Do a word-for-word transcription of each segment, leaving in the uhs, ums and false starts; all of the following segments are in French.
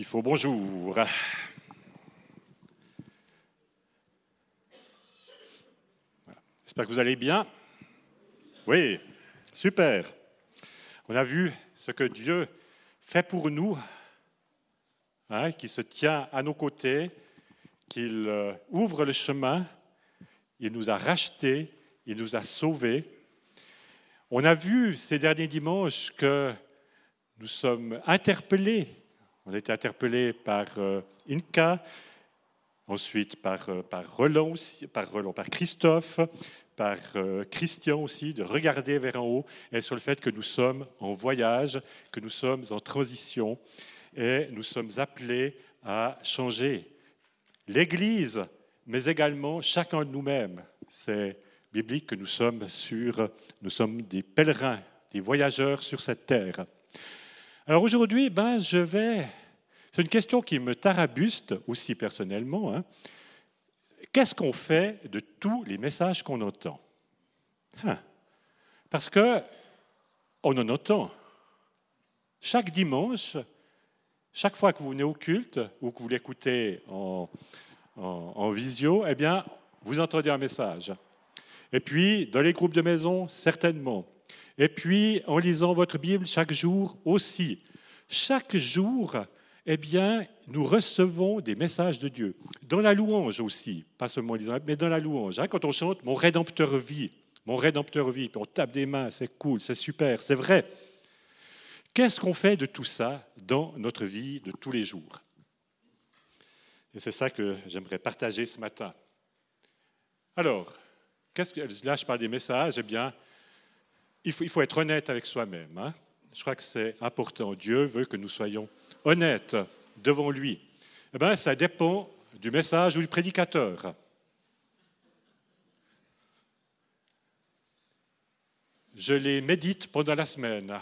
Il faut bonjour. Voilà. J'espère que vous allez bien. Oui, super. On a vu ce que Dieu fait pour nous, hein, qui se tient à nos côtés, qu'il euh, ouvre le chemin, il nous a rachetés, il nous a sauvés. On a vu ces derniers dimanches que nous sommes interpellés. On a été interpellés par euh, Inka, ensuite par, euh, par Roland aussi, par Roland, par Christophe, par euh, Christian aussi, de regarder vers en haut et sur le fait que nous sommes en voyage, que nous sommes en transition et nous sommes appelés à changer l'Église, mais également chacun de nous-mêmes. C'est biblique que nous sommes sur, nous sommes des pèlerins, des voyageurs sur cette terre. Alors aujourd'hui, ben, je vais... C'est une question qui me tarabuste aussi personnellement. Hein. Qu'est-ce qu'on fait de tous les messages qu'on entend? hein. Parce que on en entend. Chaque dimanche, chaque fois que vous venez au culte ou que vous l'écoutez en, en, en visio, eh bien, vous entendez un message. Et puis, dans les groupes de maison, certainement. Et puis, en lisant votre Bible chaque jour aussi. Chaque jour, eh bien, nous recevons des messages de Dieu. Dans la louange aussi, pas seulement en lisant, mais dans la louange. Hein, quand on chante « Mon Rédempteur vit », « Mon Rédempteur vit », puis on tape des mains, c'est cool, c'est super, c'est vrai. Qu'est-ce qu'on fait de tout ça dans notre vie de tous les jours? Et c'est ça que j'aimerais partager ce matin. Alors, qu'est-ce que, là je parle des messages, eh bien, il faut, il faut être honnête avec soi-même. Hein. Je crois que c'est important. Dieu veut que nous soyons honnêtes devant lui. Eh bien, ça dépend du message ou du prédicateur. Je les médite pendant la semaine.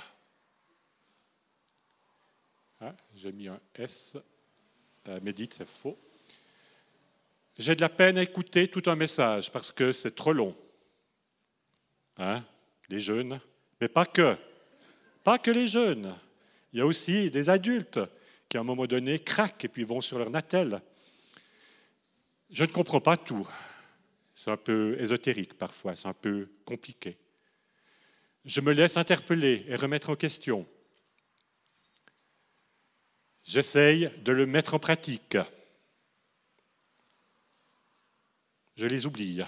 Ah, j'ai mis un S. Euh, médite, c'est faux. J'ai de la peine à écouter tout un message parce que c'est trop long. Hein, les jeunes, mais pas que. Pas que les jeunes. Il y a aussi des adultes qui, à un moment donné, craquent et puis vont sur leur natel. Je ne comprends pas tout. C'est un peu ésotérique parfois, c'est un peu compliqué. Je me laisse interpeller et remettre en question. J'essaye de le mettre en pratique. Je les oublie.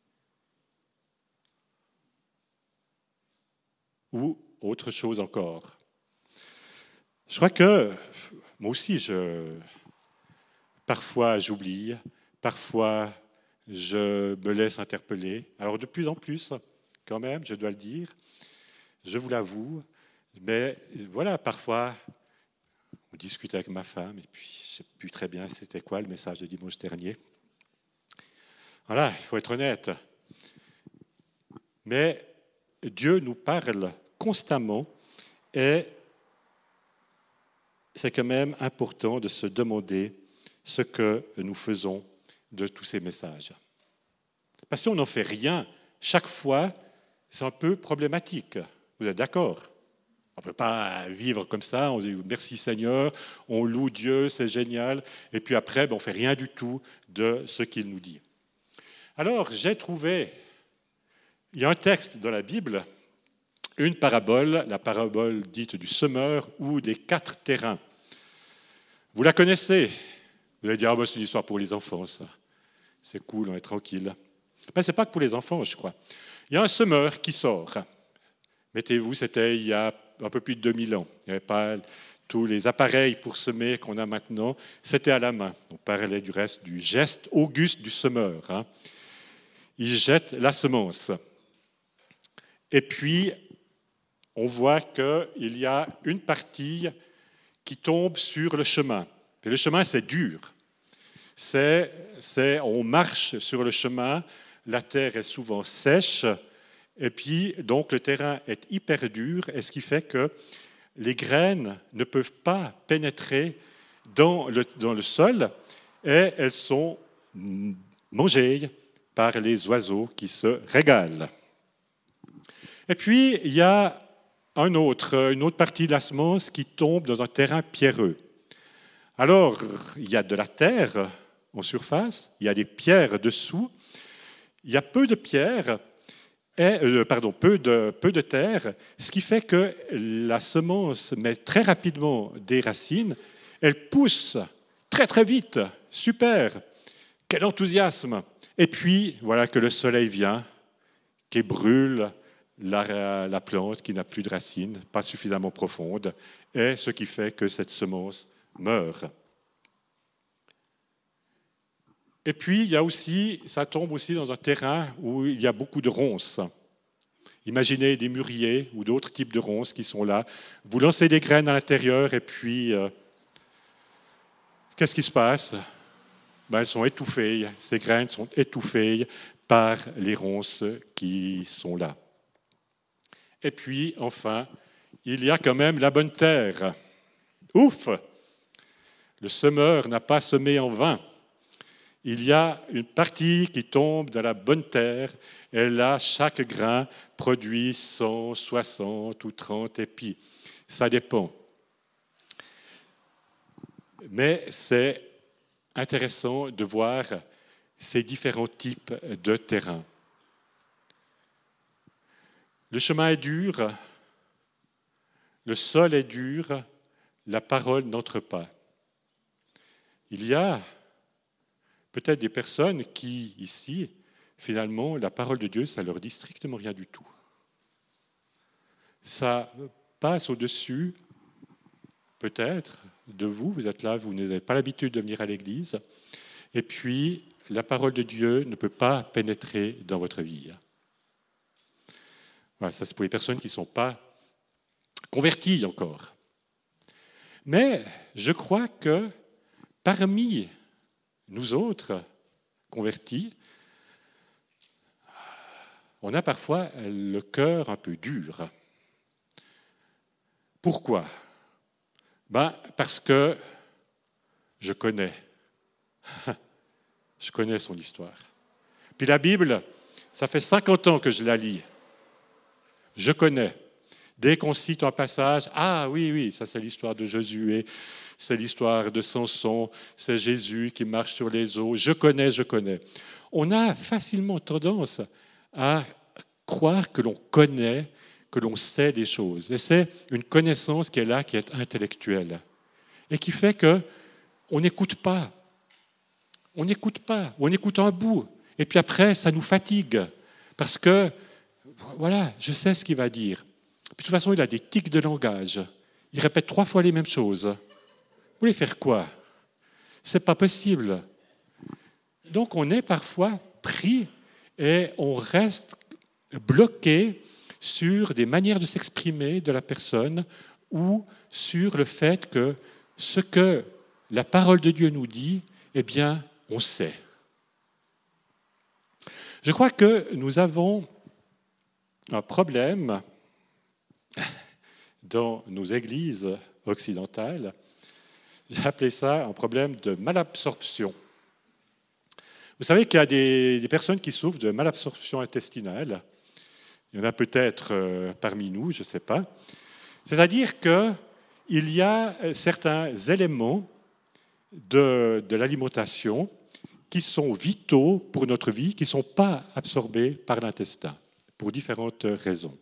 Ou autre chose encore. Je crois que moi aussi, je, parfois j'oublie, parfois je me laisse interpeller. Alors de plus en plus, quand même, je dois le dire, je vous l'avoue, mais voilà, parfois, on discute avec ma femme, et puis je ne sais plus très bien c'était quoi le message de dimanche dernier. Voilà, il faut être honnête. Mais Dieu nous parle constamment et c'est quand même important de se demander ce que nous faisons de tous ces messages. Parce que si on n'en fait rien, chaque fois, c'est un peu problématique. Vous êtes d'accord? On ne peut pas vivre comme ça, on dit merci Seigneur, on loue Dieu, c'est génial, et puis après, ben, on ne fait rien du tout de ce qu'il nous dit. Alors, j'ai trouvé, il y a un texte dans la Bible, une parabole, la parabole dite du semeur ou des quatre terrains. Vous la connaissez? Vous allez dire, ah, ben, c'est une histoire pour les enfants, ça. C'est cool, on est tranquille. Ben, ce n'est pas que pour les enfants, je crois. Il y a un semeur qui sort. Mettez-vous, c'était il y a un peu plus de deux mille ans. Il n'y avait pas tous les appareils pour semer qu'on a maintenant. C'était à la main. On parlait du reste du geste auguste du semeur. Hein. Il jette la semence. Et puis, on voit qu'il y a une partie qui tombe sur le chemin. Et le chemin, c'est dur. C'est, c'est, on marche sur le chemin, la terre est souvent sèche, et puis donc le terrain est hyper dur, et ce qui fait que les graines ne peuvent pas pénétrer dans le, dans le sol, et elles sont mangées par les oiseaux qui se régalent. Et puis, il y a un autre, une autre partie de la semence qui tombe dans un terrain pierreux. Alors, il y a de la terre en surface, il y a des pierres dessous, il y a peu de pierres, et, euh, pardon, peu de, peu de terre, ce qui fait que la semence met très rapidement des racines, elle pousse très très vite, super, quel enthousiasme. Et puis, voilà que le soleil vient, qui brûle la, la plante qui n'a plus de racines, pas suffisamment profonde, et ce qui fait que cette semence meurt. Et puis, il y a aussi, ça tombe aussi dans un terrain où il y a beaucoup de ronces. Imaginez des mûriers ou d'autres types de ronces qui sont là. Vous lancez des graines à l'intérieur et puis, euh, qu'est-ce qui se passe? Ben, elles sont étouffées. Ces graines sont étouffées par les ronces qui sont là. Et puis, enfin, il y a quand même la bonne terre. Ouf! Le semeur n'a pas semé en vain. Il y a une partie qui tombe dans la bonne terre, et là, chaque grain produit cent soixante ou trente épis. Ça dépend. Mais c'est intéressant de voir ces différents types de terrains. Le chemin est dur, le sol est dur, la parole n'entre pas. Il y a peut-être des personnes qui, ici, finalement, la parole de Dieu, ça leur dit strictement rien du tout. Ça passe au-dessus, peut-être, de vous. Vous êtes là, vous n'avez pas l'habitude de venir à l'église. Et puis, la parole de Dieu ne peut pas pénétrer dans votre vie. Voilà, ça, c'est pour les personnes qui ne sont pas converties encore. Mais je crois que parmi nous autres, convertis, on a parfois le cœur un peu dur. Pourquoi? Ben, parce que je connais. Je connais son histoire. Puis la Bible, ça fait cinquante ans que je la lis. Je connais. Dès qu'on cite un passage, ah oui, oui, ça c'est l'histoire de Josué, c'est l'histoire de Samson, c'est Jésus qui marche sur les eaux. Je connais, je connais. On a facilement tendance à croire que l'on connaît, que l'on sait des choses. Et c'est une connaissance qui est là, qui est intellectuelle. Et qui fait qu'on n'écoute pas. On n'écoute pas, on écoute un bout. Et puis après, ça nous fatigue. Parce que, voilà, je sais ce qu'il va dire. Puis de toute façon, il a des tics de langage. Il répète trois fois les mêmes choses. Vous voulez faire quoi? Ce n'est pas possible. Donc, on est parfois pris et on reste bloqué sur des manières de s'exprimer de la personne ou sur le fait que ce que la parole de Dieu nous dit, eh bien, on sait. Je crois que nous avons un problème dans nos églises occidentales. J'ai appelé ça un problème de malabsorption. Vous savez qu'il y a des, des personnes qui souffrent de malabsorption intestinale. Il y en a peut-être euh, parmi nous, je ne sais pas. C'est-à-dire qu'il y a certains éléments de, de l'alimentation qui sont vitaux pour notre vie, qui ne sont pas absorbés par l'intestin, pour différentes raisons.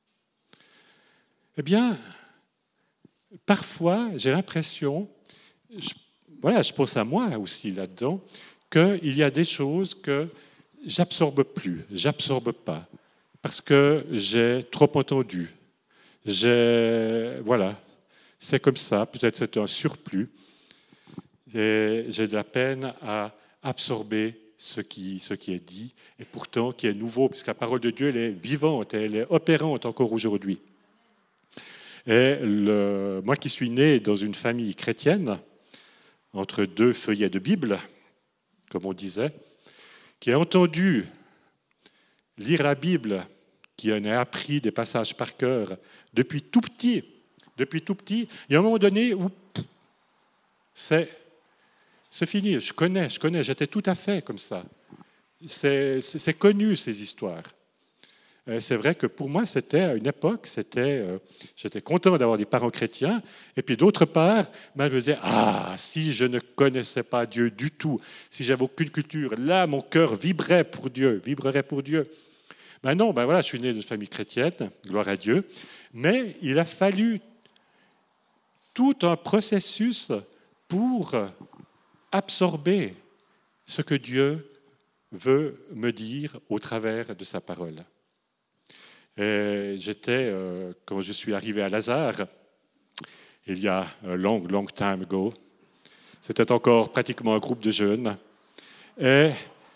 Eh bien, parfois, j'ai l'impression, je, voilà, je pense à moi aussi là-dedans, qu'il y a des choses que j'absorbe plus, j'absorbe pas, parce que j'ai trop entendu. J'ai, voilà, c'est comme ça, peut-être c'est un surplus, et j'ai de la peine à absorber ce qui, ce qui est dit, et pourtant qui est nouveau, puisque la parole de Dieu, elle est vivante, elle est opérante encore aujourd'hui. Et le, moi qui suis né dans une famille chrétienne, entre deux feuillets de Bible, comme on disait, qui a entendu lire la Bible, qui en a appris des passages par cœur depuis tout petit, depuis tout petit, il y a un moment donné où c'est, c'est fini, je connais, je connais, j'étais tout à fait comme ça. C'est, c'est, c'est connu, ces histoires. euh, c'est vrai que pour moi, c'était à une époque, c'était, euh, j'étais content d'avoir des parents chrétiens. Et puis d'autre part, ben, je me disais, ah, si je ne connaissais pas Dieu du tout, si j'avais aucune culture, là, mon cœur vibrait pour Dieu, vibrerait pour Dieu. Ben non, ben voilà, je suis né d'une famille chrétienne, gloire à Dieu. Mais il a fallu tout un processus pour absorber ce que Dieu veut me dire au travers de sa parole. Et j'étais, euh, quand je suis arrivé à Lazare, il y a un long, long time ago, c'était encore pratiquement un groupe de jeunes. Et,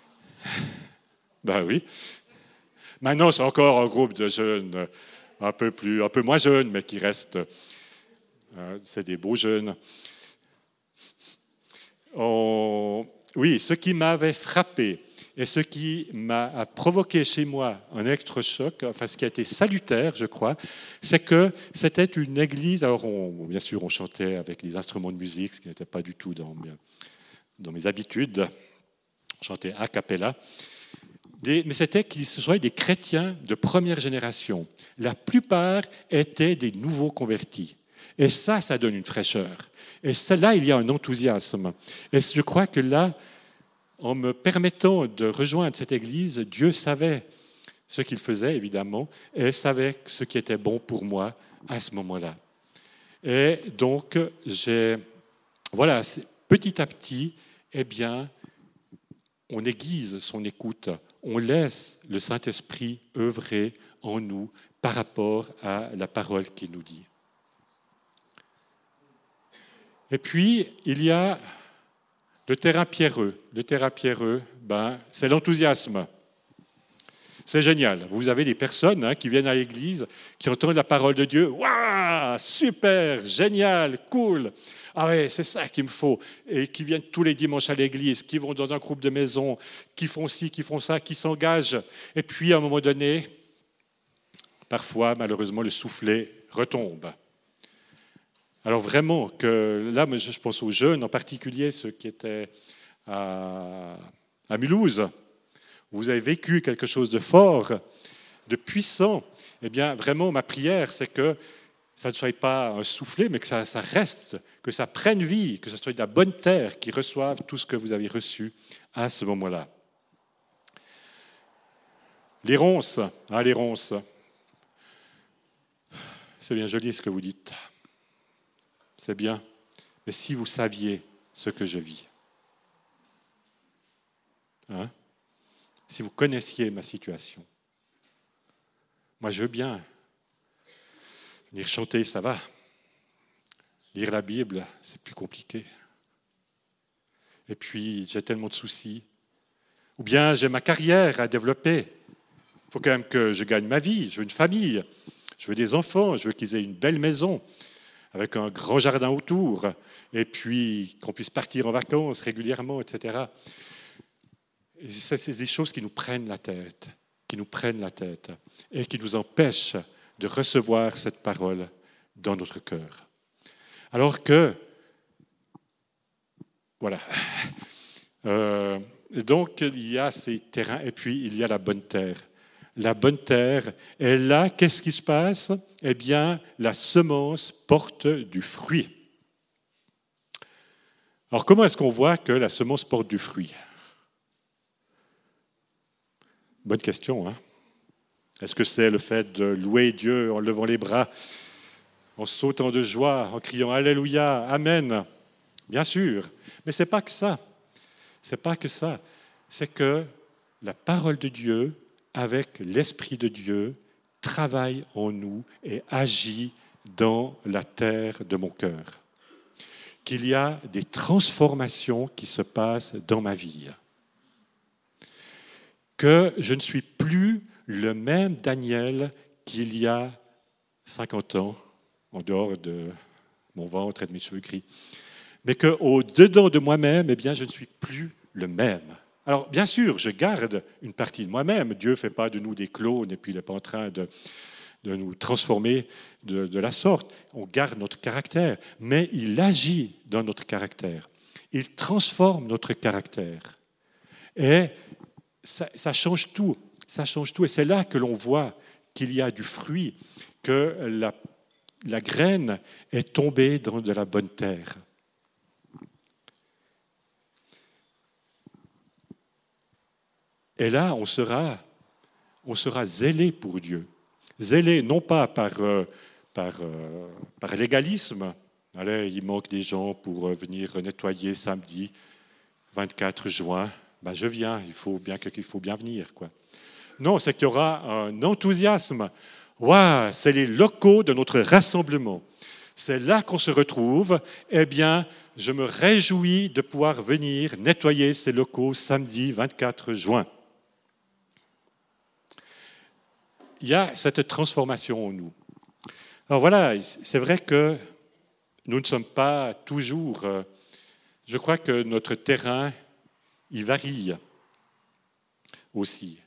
ben oui, maintenant c'est encore un groupe de jeunes, un peu, plus, un peu moins jeunes, mais qui restent, euh, c'est des beaux jeunes. On, oui, ce qui m'avait frappé, et ce qui m'a provoqué chez moi un électrochoc, enfin ce qui a été salutaire, je crois, c'est que c'était une église. Alors, on, bien sûr, on chantait avec les instruments de musique, ce qui n'était pas du tout dans mes, dans mes habitudes. On chantait a cappella. Des, mais c'était qu'ils soient des chrétiens de première génération. La plupart étaient des nouveaux convertis. Et ça, ça donne une fraîcheur. Et ça, là, il y a un enthousiasme. Et je crois que là, en me permettant de rejoindre cette église, Dieu savait ce qu'il faisait, évidemment, et savait ce qui était bon pour moi à ce moment-là. Et donc, j'ai, voilà, petit à petit, eh bien, on aiguise son écoute, on laisse le Saint-Esprit œuvrer en nous par rapport à la parole qu'il nous dit. Et puis, il y a le terrain pierreux. Le terrain pierreux, ben, c'est l'enthousiasme. C'est génial. Vous avez des personnes hein, qui viennent à l'église, qui entendent la parole de Dieu. Waouh, super, génial, cool. Ah ouais, c'est ça qu'il me faut. Et qui viennent tous les dimanches à l'église, qui vont dans un groupe de maison, qui font ci, qui font ça, qui s'engagent. Et puis, à un moment donné, parfois, malheureusement, le soufflet retombe. Alors vraiment, que là, je pense aux jeunes, en particulier ceux qui étaient à, à Mulhouse, où vous avez vécu quelque chose de fort, de puissant. Eh bien, vraiment, ma prière, c'est que ça ne soit pas un soufflet, mais que ça, ça reste, que ça prenne vie, que ce soit de la bonne terre qui reçoive tout ce que vous avez reçu à ce moment-là. Les ronces, ah, les ronces, c'est bien joli ce que vous dites. C'est bien, mais si vous saviez ce que je vis, hein? Si vous connaissiez ma situation, moi je veux bien venir chanter, ça va. Lire la Bible, c'est plus compliqué. Et puis j'ai tellement de soucis. Ou bien j'ai ma carrière à développer. Il faut quand même que je gagne ma vie, je veux une famille, je veux des enfants, je veux qu'ils aient une belle maison, avec un grand jardin autour, et puis qu'on puisse partir en vacances régulièrement, et cetera. Et ça, c'est des choses qui nous prennent la tête, qui nous prennent la tête, et qui nous empêchent de recevoir cette parole dans notre cœur. Alors que, voilà, euh, donc il y a ces terrains, et puis il y a la bonne terre. La bonne terre. Et là, qu'est-ce qui se passe? Eh bien, la semence porte du fruit. Alors, comment est-ce qu'on voit que la semence porte du fruit? Bonne question, hein? Est-ce que c'est le fait de louer Dieu en levant les bras, en sautant de joie, en criant Alléluia, Amen? Bien sûr, mais ce n'est pas que ça. Ce n'est pas que ça. C'est que la parole de Dieu, avec l'Esprit de Dieu, travaille en nous et agit dans la terre de mon cœur. Qu'il y a des transformations qui se passent dans ma vie. Que je ne suis plus le même Daniel qu'il y a cinquante ans, en dehors de mon ventre et de mes cheveux gris. Mais qu'au-dedans de moi-même, eh bien, je ne suis plus le même. Alors, bien sûr, je garde une partie de moi-même. Dieu ne fait pas de nous des clones et puis il n'est pas en train de, de nous transformer de, de la sorte. On garde notre caractère, mais il agit dans notre caractère. Il transforme notre caractère. Et ça, ça change tout. Ça change tout. Et c'est là que l'on voit qu'il y a du fruit, que la, la graine est tombée dans de la bonne terre. Et là, on sera, on sera zélé pour Dieu. Zélé, non pas par, euh, par, euh, par légalisme. Allez, il manque des gens pour venir nettoyer samedi vingt-quatre juin. Ben, je viens, il faut bien, il faut bien venir, quoi. Non, c'est qu'il y aura un enthousiasme. Waouh, c'est les locaux de notre rassemblement. C'est là qu'on se retrouve. Eh bien, je me réjouis de pouvoir venir nettoyer ces locaux samedi vingt-quatre juin. Il y a cette transformation en nous. Alors voilà, c'est vrai que nous ne sommes pas toujours... Je crois que notre terrain, il varie aussi.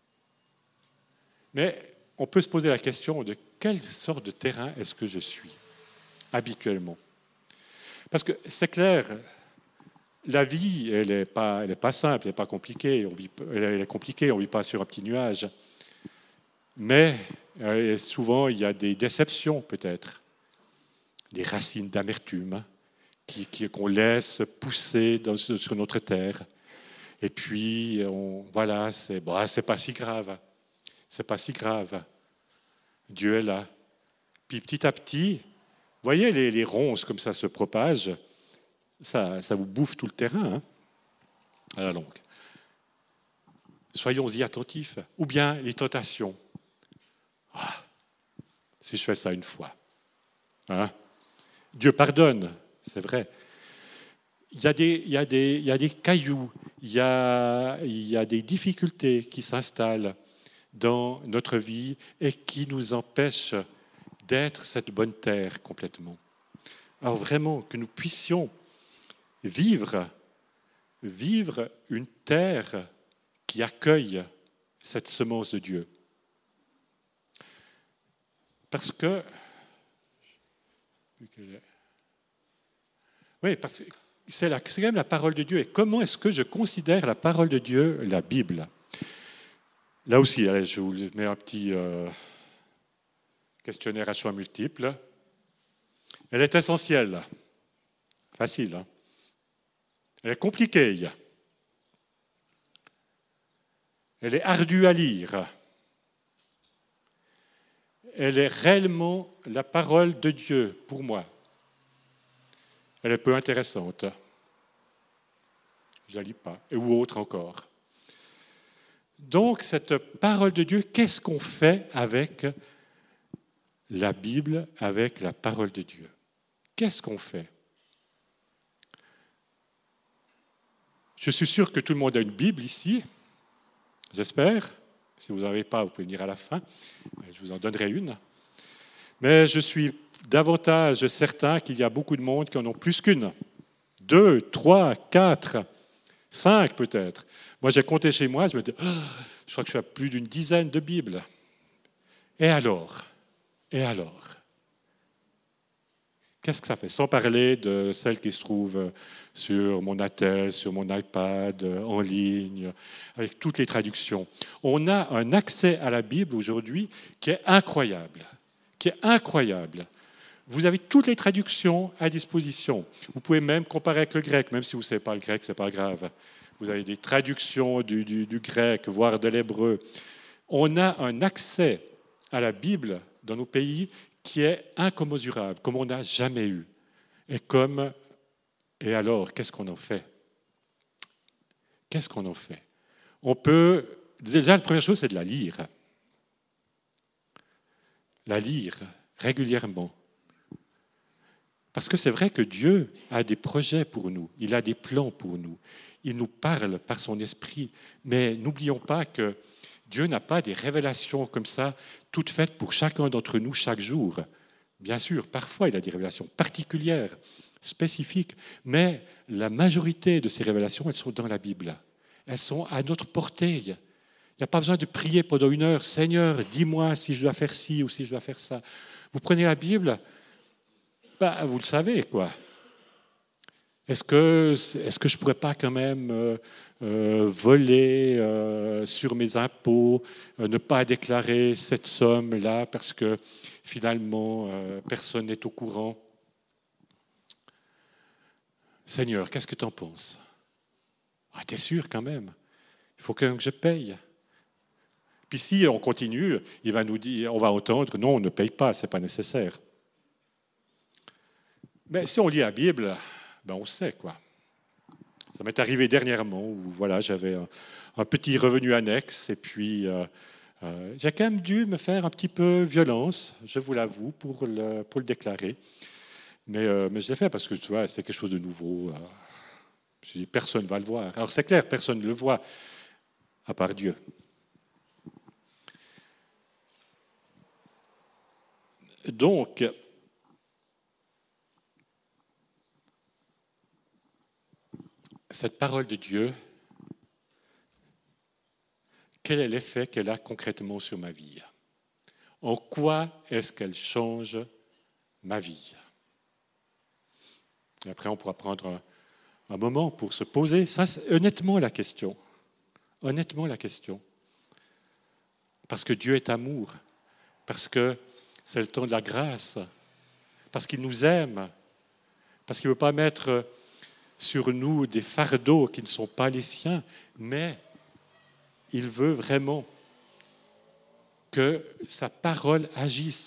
Mais on peut se poser la question de quelle sorte de terrain est-ce que je suis habituellement. Parce que c'est clair, la vie, elle n'est pas, elle est pas simple, elle n'est pas compliquée. On vit, elle est compliquée, on ne vit pas sur un petit nuage. Mais euh, souvent, il y a des déceptions peut-être, des racines d'amertume qui, qui, qu'on laisse pousser dans, sur notre terre. Et puis, on, voilà, c'est, bon, c'est pas si grave. C'est pas si grave. Dieu est là. Puis petit à petit, vous voyez les, les ronces comme ça se propagent, ça, ça vous bouffe tout le terrain, hein, à la longue. Soyons-y attentifs. Ou bien les tentations. Ah, si je fais ça une fois. Hein? Dieu pardonne, c'est vrai. Il y a des, il y a des, il y a des cailloux, il y a, il y a des difficultés qui s'installent dans notre vie et qui nous empêchent d'être cette bonne terre complètement. Alors vraiment, que nous puissions vivre, vivre une terre qui accueille cette semence de Dieu. Parce que... Oui, parce que c'est, la, c'est quand même la parole de Dieu. Et comment est-ce que je considère la parole de Dieu, la Bible ? Là aussi, allez, je vous mets un petit euh, questionnaire à choix multiples. Elle est essentielle. Facile, hein ? Elle est compliquée. Elle est ardue à lire. Elle est réellement la parole de Dieu pour moi. Elle est peu intéressante. Je ne la lis pas. Et ou autre encore. Donc, cette parole de Dieu, qu'est-ce qu'on fait avec la Bible, avec la parole de Dieu ? Qu'est-ce qu'on fait ? Je suis sûr que tout le monde a une Bible ici, j'espère. Si vous n'en avez pas, vous pouvez venir à la fin. Je vous en donnerai une. Mais je suis davantage certain qu'il y a beaucoup de monde qui en ont plus qu'une. Deux, trois, quatre, cinq peut-être. Moi, j'ai compté chez moi, je me dis, oh, je crois que je suis à plus d'une dizaine de Bibles. Et alors ? Et alors ? Qu'est-ce que ça fait ? Sans parler de celles qui se trouvent sur mon attel, sur mon iPad, en ligne, avec toutes les traductions. On a un accès à la Bible aujourd'hui qui est incroyable, qui est incroyable. Vous avez toutes les traductions à disposition. Vous pouvez même comparer avec le grec, même si vous ne savez pas le grec, ce n'est pas grave. Vous avez des traductions du, du, du grec, voire de l'hébreu. On a un accès à la Bible dans nos pays qui est incommensurable, comme on n'a jamais eu. Et comme, et alors, qu'est-ce qu'on en fait ? Qu'est-ce qu'on en fait ? On peut, déjà, la première chose, c'est de la lire. La lire régulièrement. Parce que c'est vrai que Dieu a des projets pour nous, il a des plans pour nous. Il nous parle par son esprit, mais n'oublions pas que Dieu n'a pas des révélations comme ça, toutes faites pour chacun d'entre nous chaque jour. Bien sûr, parfois il a des révélations particulières, spécifiques, mais la majorité de ces révélations, elles sont dans la Bible. Elles sont à notre portée. Il n'y a pas besoin de prier pendant une heure. Seigneur, dis-moi si je dois faire ci ou si je dois faire ça. Vous prenez la Bible, ben, vous le savez, quoi. Est-ce que, est-ce que je ne pourrais pas quand même euh, euh, voler euh, sur mes impôts, euh, ne pas déclarer cette somme-là parce que finalement euh, personne n'est au courant? Seigneur, qu'est-ce que tu en penses? Ah, t'es sûr quand même? Il faut quand même que je paye. Puis si on continue, il va nous dire, on va entendre, non, on ne paye pas, ce n'est pas nécessaire. Mais si on lit la Bible, ben on sait quoi. Ça m'est arrivé dernièrement où voilà, j'avais un, un petit revenu annexe et puis euh, euh, j'ai quand même dû me faire un petit peu violence, je vous l'avoue, pour le, pour le déclarer. Mais, euh, mais je l'ai fait parce que tu vois, c'est quelque chose de nouveau. Euh, je me suis dit, personne ne va le voir. Alors c'est clair, personne ne le voit, à part Dieu. Donc, cette parole de Dieu, quel est l'effet qu'elle a concrètement sur ma vie? En quoi est-ce qu'elle change ma vie? Et après, on pourra prendre un, un moment pour se poser ça, c'est honnêtement la question. Honnêtement la question. Parce que Dieu est amour, parce que c'est le temps de la grâce, parce qu'il nous aime, parce qu'il ne veut pas mettre sur nous des fardeaux qui ne sont pas les siens, mais il veut vraiment que sa parole agisse.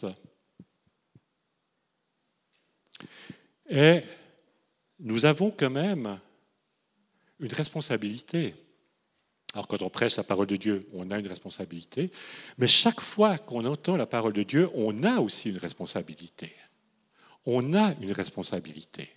Et nous avons quand même une responsabilité. Alors quand on prêche la parole de Dieu, on a une responsabilité, mais chaque fois qu'on entend la parole de Dieu, on a aussi une responsabilité. On a une responsabilité.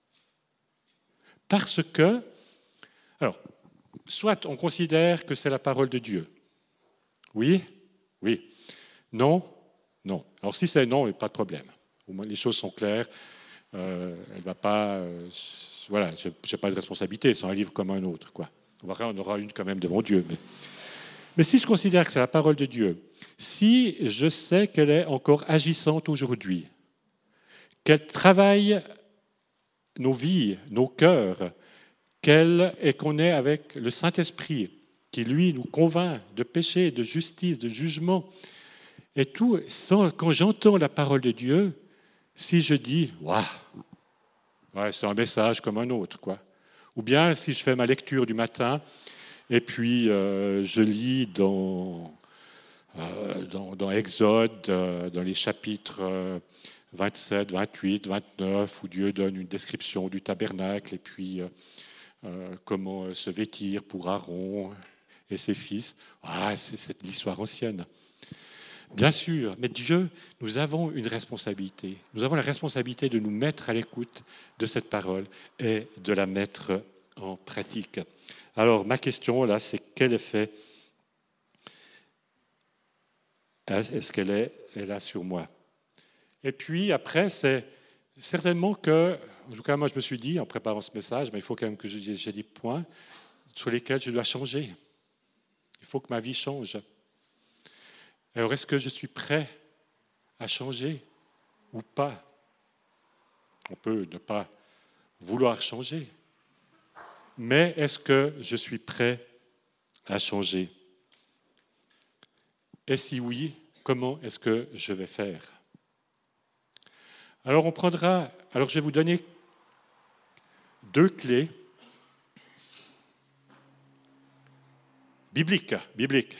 Parce que, alors, soit on considère que c'est la parole de Dieu. Oui, oui. Non, non. Alors si c'est non, pas de problème. Au moins les choses sont claires. Euh, elle va pas. Euh, voilà, je n'ai pas de responsabilité. C'est un livre comme un autre, quoi. On aura une quand même devant Dieu. Mais, mais si je considère que c'est la parole de Dieu, si je sais qu'elle est encore agissante aujourd'hui, qu'elle travaille nos vies, nos cœurs, qu'elle et qu'on est avec le Saint-Esprit qui, lui, nous convainc de péché, de justice, de jugement, et tout, sans, quand j'entends la parole de Dieu, si je dis « Waouh, ouais, c'est un message comme un autre, quoi », ou bien si je fais ma lecture du matin et puis euh, je lis dans, euh, dans, dans Exode, euh, dans les chapitres euh, vingt-sept, vingt-huit, vingt-neuf, où Dieu donne une description du tabernacle et puis euh, euh, comment se vêtir pour Aaron et ses fils. Ah, c'est, c'est l'histoire ancienne. Bien sûr, mais Dieu, nous avons une responsabilité. Nous avons la responsabilité de nous mettre à l'écoute de cette parole et de la mettre en pratique. Alors, ma question, là, c'est quel effet est-ce qu'elle est, elle a sur moi? Et puis, après, c'est certainement que, en tout cas, moi, je me suis dit, en préparant ce message, mais il faut quand même que j'ai des points sur lesquels je dois changer. Il faut que ma vie change. Alors, est-ce que je suis prêt à changer ou pas? On peut ne pas vouloir changer, mais est-ce que je suis prêt à changer? Et si oui, comment est-ce que je vais faire? Alors, on prendra. Alors, je vais vous donner deux clés bibliques. bibliques.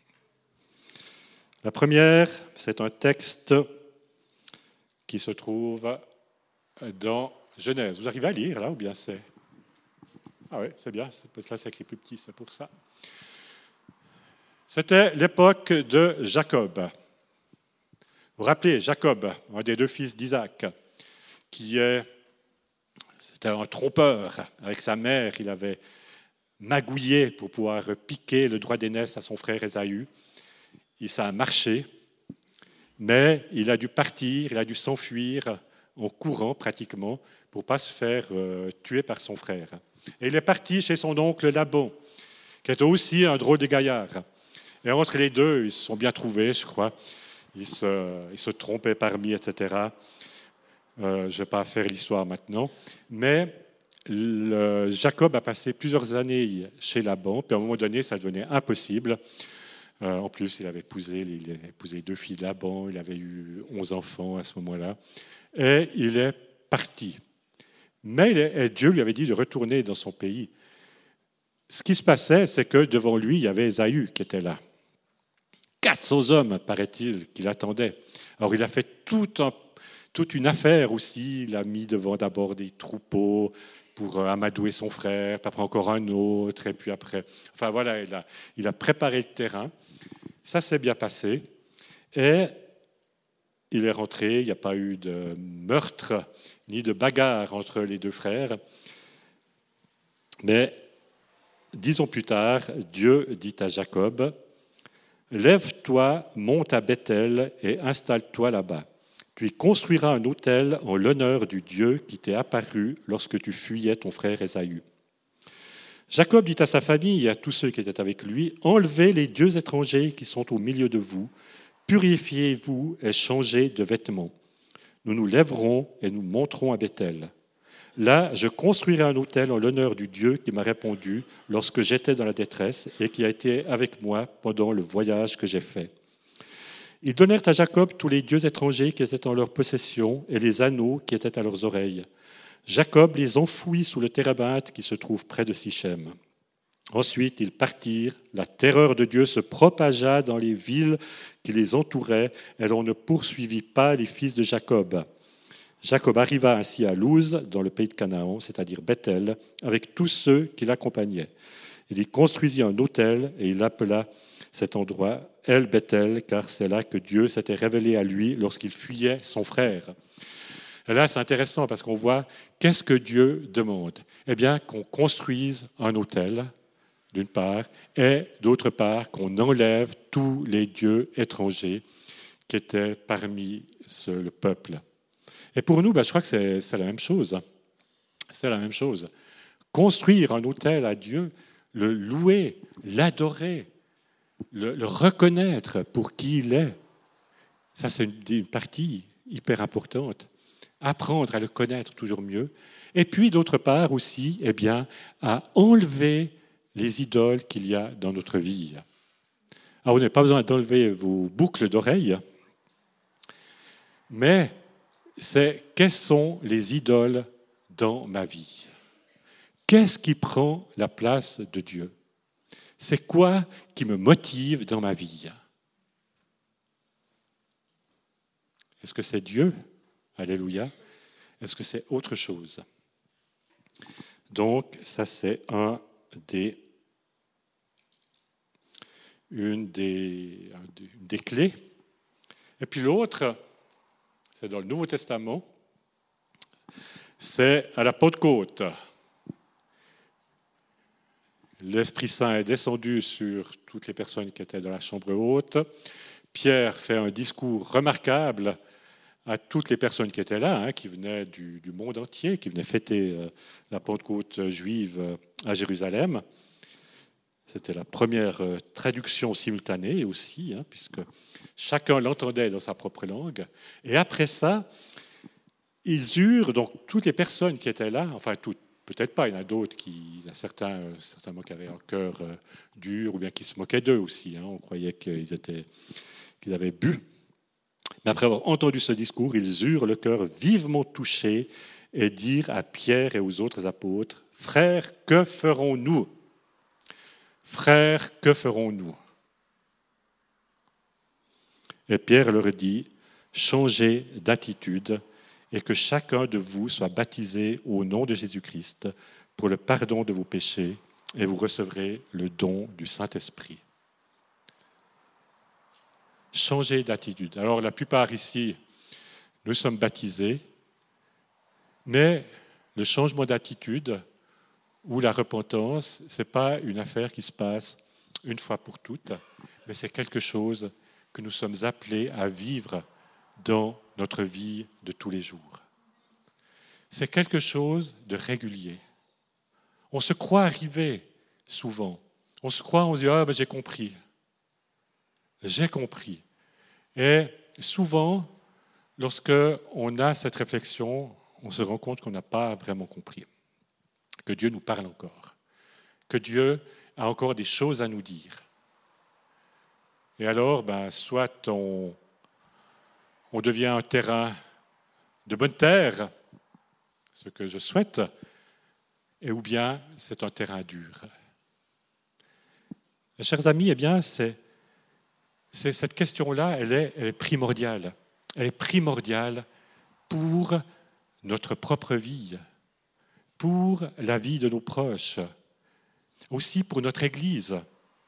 La première, c'est un texte qui se trouve dans Genèse. Vous arrivez à lire, là, ou bien c'est... Ah oui, c'est bien, parce que là, c'est écrit plus petit, c'est pour ça. C'était l'époque de Jacob. Vous vous rappelez, Jacob, un des deux fils d'Isaac, qui est... C'était un trompeur. Avec sa mère, il avait magouillé pour pouvoir piquer le droit d'aînesse à son frère Ésaü. Et ça a marché, mais il a dû partir, il a dû s'enfuir en courant pratiquement pour ne pas se faire euh, tuer par son frère. Et il est parti chez son oncle Laban, qui était aussi un drôle de gaillard. Et entre les deux, ils se sont bien trouvés, je crois. Ils se, ils se trompaient parmi, et cetera. Euh, je ne vais pas faire l'histoire maintenant. Mais le, Jacob a passé plusieurs années chez Laban, puis à un moment donné, ça devenait impossible. Euh, en plus, il avait épousé, il avait épousé deux filles de Laban, il avait eu onze enfants à ce moment-là, et il est parti. Mais il est, et Dieu lui avait dit de retourner dans son pays. Ce qui se passait, c'est que devant lui, il y avait Ésaü qui était là. quatre cents hommes, paraît-il, qui l'attendaient. Alors, il a fait tout un, toute une affaire aussi. Il a mis devant d'abord des troupeaux pour amadouer son frère, puis après encore un autre, et puis après... Enfin, voilà, il a, il a préparé le terrain. Ça s'est bien passé. Et il est rentré. Il n'y a pas eu de meurtre ni de bagarre entre les deux frères. Mais dix ans plus tard, Dieu dit à Jacob, « Lève-toi, monte à Bethel et installe-toi là-bas. Tu y construiras un autel en l'honneur du Dieu qui t'est apparu lorsque tu fuyais ton frère Ésaü. » Jacob dit à sa famille et à tous ceux qui étaient avec lui, « Enlevez les dieux étrangers qui sont au milieu de vous, purifiez-vous et changez de vêtements. Nous nous lèverons et nous monterons à Bethel. Là, je construirai un autel en l'honneur du Dieu qui m'a répondu lorsque j'étais dans la détresse et qui a été avec moi pendant le voyage que j'ai fait. » Ils donnèrent à Jacob tous les dieux étrangers qui étaient en leur possession et les anneaux qui étaient à leurs oreilles. Jacob les enfouit sous le térébinthe qui se trouve près de Sichem. Ensuite, ils partirent. La terreur de Dieu se propagea dans les villes qui les entouraient et l'on ne poursuivit pas les fils de Jacob. Jacob arriva ainsi à Luz, dans le pays de Canaan, c'est-à-dire Bethel, avec tous ceux qui l'accompagnaient. Il y construisit un autel et il appela cet endroit El Bethel, car c'est là que Dieu s'était révélé à lui lorsqu'il fuyait son frère. Et là, c'est intéressant parce qu'on voit qu'est-ce que Dieu demande. Eh bien, qu'on construise un autel, d'une part, et d'autre part, qu'on enlève tous les dieux étrangers qui étaient parmi ce, le peuple. Et pour nous, ben, je crois que c'est, c'est la même chose. C'est la même chose. Construire un autel à Dieu, le louer, l'adorer, le, le reconnaître pour qui il est, ça c'est une, une partie hyper importante. Apprendre à le connaître toujours mieux. Et puis, d'autre part aussi, eh bien, à enlever les idoles qu'il y a dans notre vie. Alors, vous n'avez pas besoin d'enlever vos boucles d'oreilles, mais c'est quelles sont les idoles dans ma vie? Qu'est-ce qui prend la place de Dieu? C'est quoi qui me motive dans ma vie? Est-ce que c'est Dieu? Alléluia. Est-ce que c'est autre chose? Donc, ça c'est un des, une, des, une des clés. Et puis l'autre, c'est dans le Nouveau Testament, c'est à la Pentecôte. L'Esprit Saint est descendu sur toutes les personnes qui étaient dans la chambre haute. Pierre fait un discours remarquable à toutes les personnes qui étaient là, hein, qui venaient du, du monde entier, qui venaient fêter euh, la Pentecôte juive euh, à Jérusalem. C'était la première euh, traduction simultanée aussi, hein, puisque chacun l'entendait dans sa propre langue. Et après ça, ils eurent, donc toutes les personnes qui étaient là, enfin toutes, peut-être pas, il y en a d'autres, qui, il y a certains, euh, certainement qui avaient un cœur euh, dur, ou bien qui se moquaient d'eux aussi. Hein, on croyait qu'ils, étaient, qu'ils avaient bu. Mais après avoir entendu ce discours, ils eurent le cœur vivement touché et dirent à Pierre et aux autres apôtres, « Frères, que ferons-nous ? Frères, que ferons-nous » Et Pierre leur dit, « Changez d'attitude et que chacun de vous soit baptisé au nom de Jésus-Christ pour le pardon de vos péchés et vous recevrez le don du Saint-Esprit. » Changer d'attitude. Alors, la plupart ici, nous sommes baptisés, mais le changement d'attitude ou la repentance, ce n'est pas une affaire qui se passe une fois pour toutes, mais c'est quelque chose que nous sommes appelés à vivre dans notre vie de tous les jours. C'est quelque chose de régulier. On se croit arrivé souvent. On se croit, on se dit « Ah, ben, j'ai compris. J'ai compris. » Et souvent, lorsqu'on a cette réflexion, on se rend compte qu'on n'a pas vraiment compris. que Dieu nous parle encore, que Dieu a encore des choses à nous dire. Et alors, ben, soit on, on devient un terrain de bonne terre, ce que je souhaite, et ou bien c'est un terrain dur. Mes chers amis, eh bien, c'est, c'est cette question-là, elle est, elle est primordiale. Elle est primordiale pour notre propre vie, pour la vie de nos proches, aussi pour notre Église.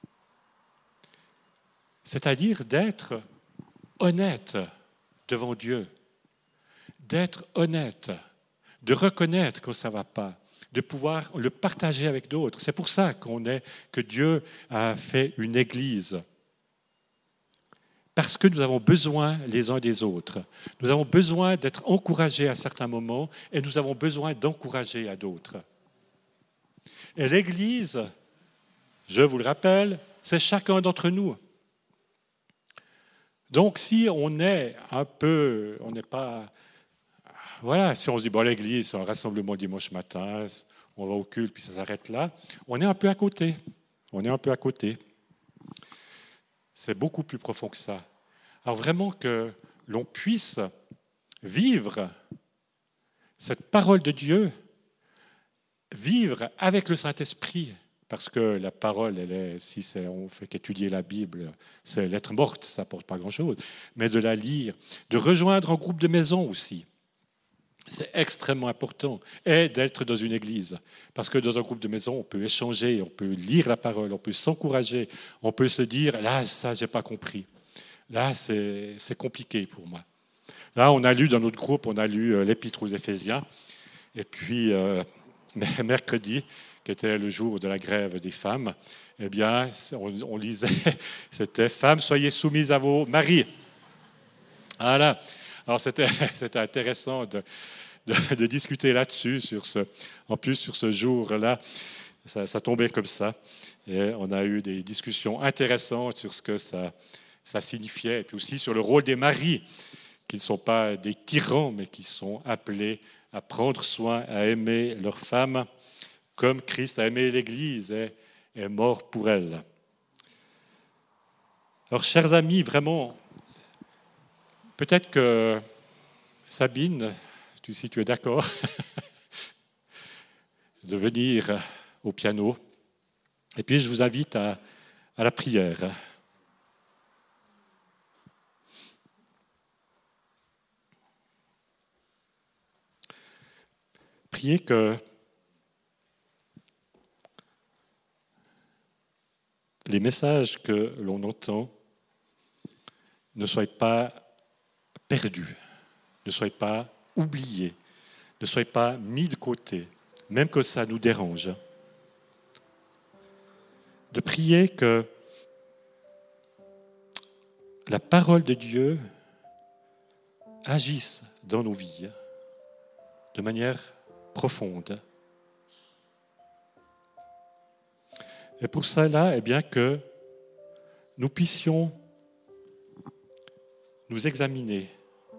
C'est-à-dire d'être honnête devant Dieu, d'être honnête, de reconnaître quand ça ne va pas, de pouvoir le partager avec d'autres. C'est pour ça qu'on est, que Dieu a fait une Église. Parce que nous avons besoin les uns des autres. Nous avons besoin d'être encouragés à certains moments et nous avons besoin d'encourager à d'autres. Et l'Église, je vous le rappelle, c'est chacun d'entre nous. Donc si on est un peu, on n'est pas... Voilà, si on se dit, bon, l'Église, c'est un rassemblement dimanche matin, on va au culte, puis ça s'arrête là, on est un peu à côté. On est un peu à côté. C'est beaucoup plus profond que ça. Alors vraiment que l'on puisse vivre cette parole de Dieu, vivre avec le Saint-Esprit, parce que la parole, elle est, si c'est, on fait qu'étudier la Bible, c'est lettre morte, ça n'apporte pas grand-chose, mais de la lire, de rejoindre un groupe de maison aussi. C'est extrêmement important, et d'être dans une église. Parce que dans un groupe de maison, on peut échanger, on peut lire la parole, on peut s'encourager, on peut se dire, là, ça, je n'ai pas compris. Là, c'est, c'est compliqué pour moi. Là, on a lu dans notre groupe, on a lu euh, l'Épître aux Éphésiens, et puis euh, mercredi, qui était le jour de la grève des femmes, eh bien, on, on lisait, c'était « Femmes, soyez soumises à vos maris ». Voilà. Alors, c'était, c'était intéressant de, de, de discuter là-dessus, sur ce, en plus sur ce jour-là. Ça, ça tombait comme ça. Et on a eu des discussions intéressantes sur ce que ça, ça signifiait, et puis aussi sur le rôle des maris, qui ne sont pas des tyrans, mais qui sont appelés à prendre soin, à aimer leurs femmes, comme Christ a aimé l'Église et est mort pour elle. Alors, chers amis, vraiment, peut-être que Sabine, si tu es d'accord, de venir au piano. Et puis, je vous invite à, à la prière. Priez que les messages que l'on entend ne soient pas perdus, ne soient pas oubliés, ne soient pas mis de côté, même que ça nous dérange. De prier que la parole de Dieu agisse dans nos vies de manière profonde. Et pour cela, eh bien, que nous puissions nous examiner.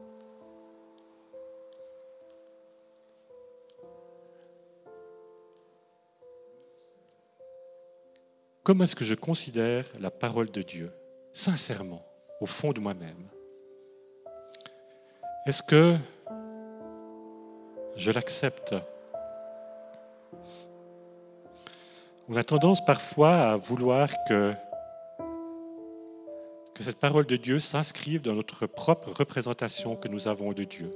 Comment est-ce que je considère la parole de Dieu, sincèrement, au fond de moi-même? Est-ce que je l'accepte? On a tendance parfois à vouloir que, que cette parole de Dieu s'inscrive dans notre propre représentation que nous avons de Dieu.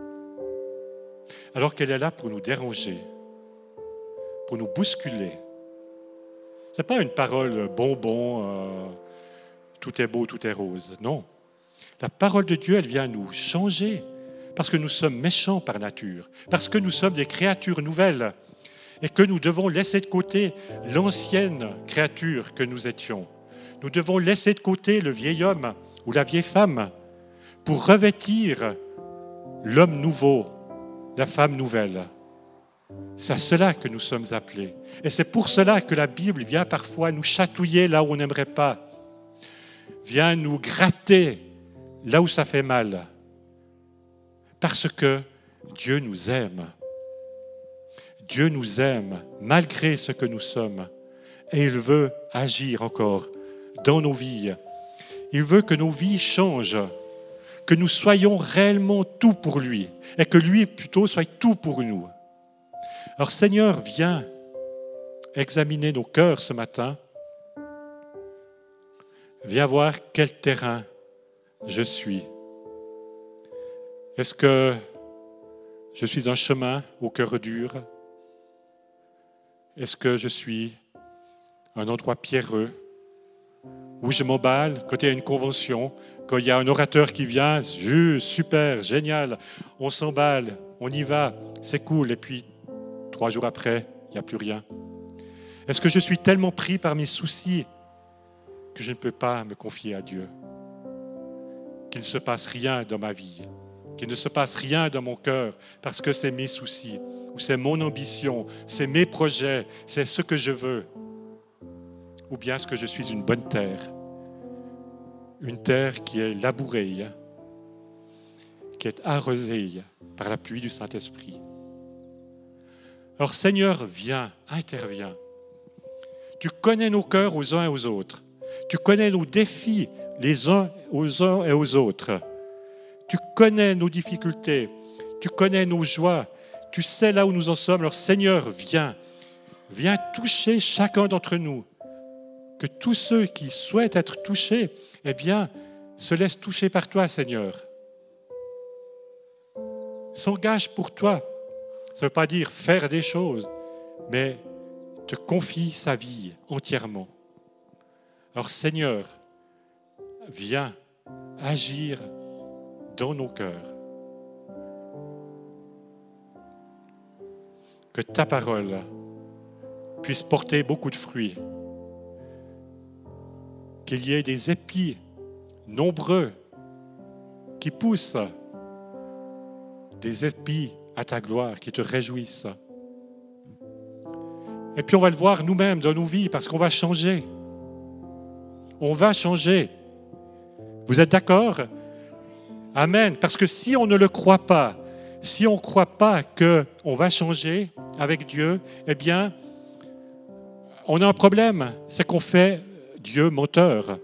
Alors qu'elle est là pour nous déranger, pour nous bousculer. Ce n'est pas une parole bonbon, euh, tout est beau, tout est rose. Non. La parole de Dieu, elle vient nous changer parce que nous sommes méchants par nature, parce que nous sommes des créatures nouvelles et que nous devons laisser de côté l'ancienne créature que nous étions. Nous devons laisser de côté le vieil homme ou la vieille femme pour revêtir l'homme nouveau, la femme nouvelle. C'est à cela que nous sommes appelés. Et c'est pour cela que la Bible vient parfois nous chatouiller là où on n'aimerait pas, vient nous gratter là où ça fait mal, parce que Dieu nous aime. Dieu nous aime malgré ce que nous sommes et il veut agir encore dans nos vies. Il veut que nos vies changent, que nous soyons réellement tout pour lui et que lui plutôt soit tout pour nous. Alors Seigneur, viens examiner nos cœurs ce matin. Viens voir quel terrain je suis. Est-ce que je suis un chemin au cœur dur? Est-ce que je suis un endroit pierreux où je m'emballe quand il y a une convention, quand il y a un orateur qui vient, super, génial, on s'emballe, on y va, c'est cool, et puis trois jours après, il n'y a plus rien. Est-ce que je suis tellement pris par mes soucis que je ne peux pas me confier à Dieu? Qu'il ne se passe rien dans ma vie, qu'il ne se passe rien dans mon cœur, parce que c'est mes soucis, ou c'est mon ambition, c'est mes projets, c'est ce que je veux. Ou bien est-ce que je suis une bonne terre, une terre qui est labourée, qui est arrosée par la pluie du Saint-Esprit. Alors Seigneur, viens, interviens. Tu connais nos cœurs aux uns et aux autres. Tu connais nos défis les uns aux uns et aux autres. Tu connais nos difficultés. Tu connais nos joies. Tu sais là où nous en sommes. Alors Seigneur, viens. Viens toucher chacun d'entre nous. Que tous ceux qui souhaitent être touchés, eh bien, se laissent toucher par toi, Seigneur. S'engage pour toi. Ça ne veut pas dire faire des choses, mais te confie sa vie entièrement. Alors Seigneur, viens agir dans nos cœurs. Que ta parole puisse porter beaucoup de fruits. Qu'il y ait des épis nombreux qui poussent, des épis à ta gloire, qui te réjouissent. Et puis on va le voir nous-mêmes dans nos vies, parce qu'on va changer. On va changer. Vous êtes d'accord? Amen. Parce que si on ne le croit pas, si on ne croit pas qu'on va changer avec Dieu, eh bien, on a un problème. C'est qu'on fait Dieu menteur.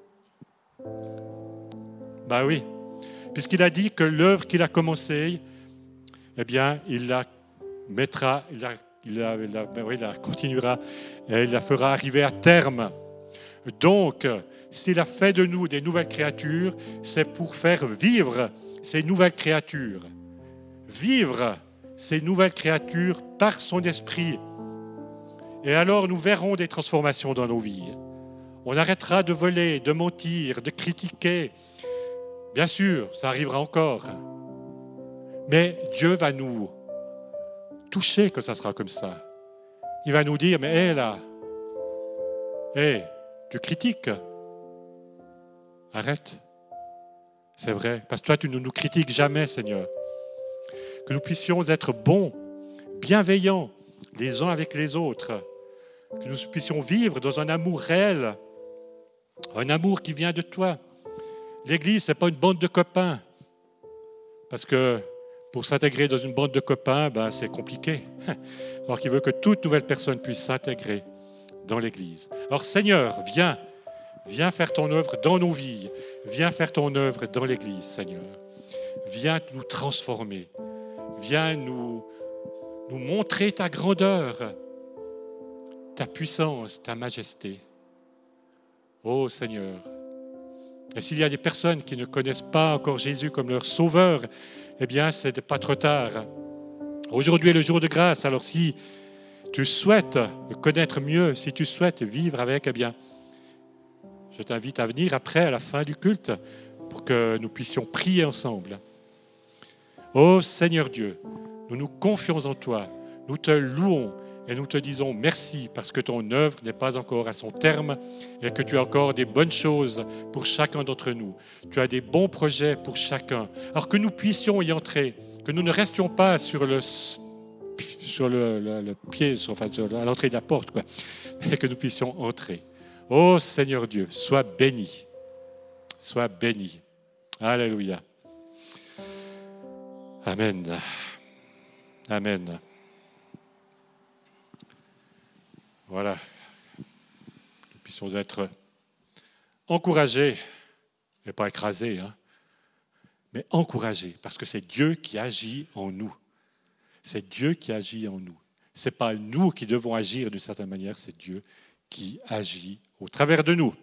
Ben oui. Puisqu'il a dit que l'œuvre qu'il a commencée, eh bien, il la mettra, il la, il la, il la, ben oui, il la continuera et il la fera arriver à terme. Donc, s'il a fait de nous des nouvelles créatures, c'est pour faire vivre ces nouvelles créatures. Vivre ces nouvelles créatures par son esprit. Et alors, nous verrons des transformations dans nos vies. On arrêtera de voler, de mentir, de critiquer. Bien sûr, ça arrivera encore. Mais Dieu va nous toucher que ça sera comme ça. Il va nous dire, mais hé hey, là, hé, hey, tu critiques. Arrête. C'est vrai, parce que toi, tu ne nous critiques jamais, Seigneur. Que nous puissions être bons, bienveillants, les uns avec les autres. Que nous puissions vivre dans un amour réel, un amour qui vient de toi. L'Église, ce n'est pas une bande de copains. Parce que pour s'intégrer dans une bande de copains, ben, c'est compliqué. Alors qu'il veut que toute nouvelle personne puisse s'intégrer dans l'Église. Alors Seigneur, viens, viens faire ton œuvre dans nos vies. Viens faire ton œuvre dans l'Église, Seigneur. Viens nous transformer. Viens nous, nous montrer ta grandeur, ta puissance, ta majesté. Oh Seigneur. Et s'il y a des personnes qui ne connaissent pas encore Jésus comme leur sauveur, eh bien, ce n'est pas trop tard. Aujourd'hui est le jour de grâce. Alors, si tu souhaites le connaître mieux, si tu souhaites vivre avec, eh bien, je t'invite à venir après, à la fin du culte, pour que nous puissions prier ensemble. Ô Seigneur Dieu, nous nous confions en toi, nous te louons et nous te disons merci parce que ton œuvre n'est pas encore à son terme et que tu as encore des bonnes choses pour chacun d'entre nous. Tu as des bons projets pour chacun. Alors que nous puissions y entrer, que nous ne restions pas sur le, sur le, le, le pied, sur, enfin, sur, à l'entrée de la porte, quoi, mais que nous puissions entrer. Ô Seigneur Dieu, sois béni. Sois béni. Alléluia. Amen. Amen. Voilà. Nous puissions être encouragés, et pas écrasés, hein, mais encouragés, parce que c'est Dieu qui agit en nous. C'est Dieu qui agit en nous. Ce n'est pas nous qui devons agir d'une certaine manière, c'est Dieu qui agit au travers de nous.